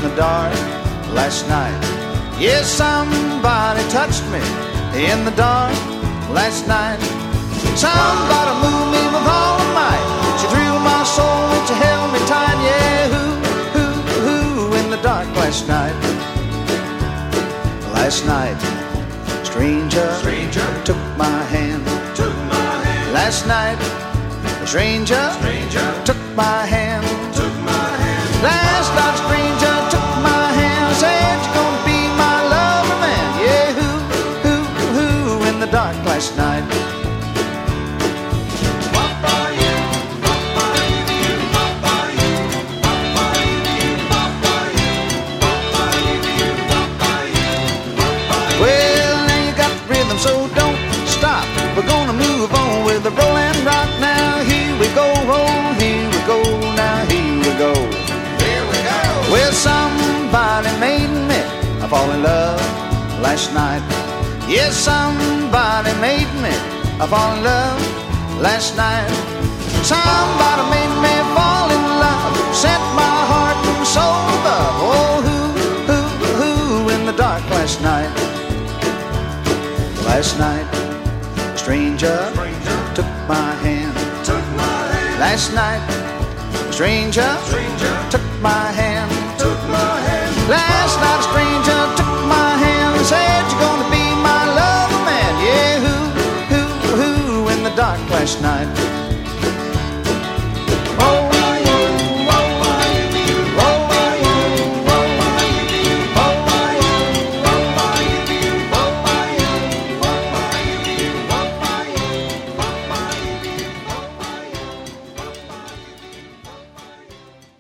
the dark last night. Yes, somebody touched me in the dark last night. Somebody moved me with all of might. She thrilled my soul and she held me tight. Yeah, who in the dark last night? Last night, stranger took my hand. Last night, a stranger took my hand. Last night, a stranger took my hand. Said you're gonna be my lover man. Yeah, who in the dark last night? Well, now you got the rhythm, so don't stop. We're gonna move on with the roll and rock. Now here we go, oh, here we go, now here we go. Here we go. Well, somebody made me fall in love last night. Yes, somebody made me fall in love last night. Somebody made me fall in love, set my heart and soul above. Oh, who in the dark last night? Last night, a stranger took my hand. Last night, a stranger took my hand. Last night, a stranger took my hand and said you're gonna be my lover man. Yeah, who in the dark last night?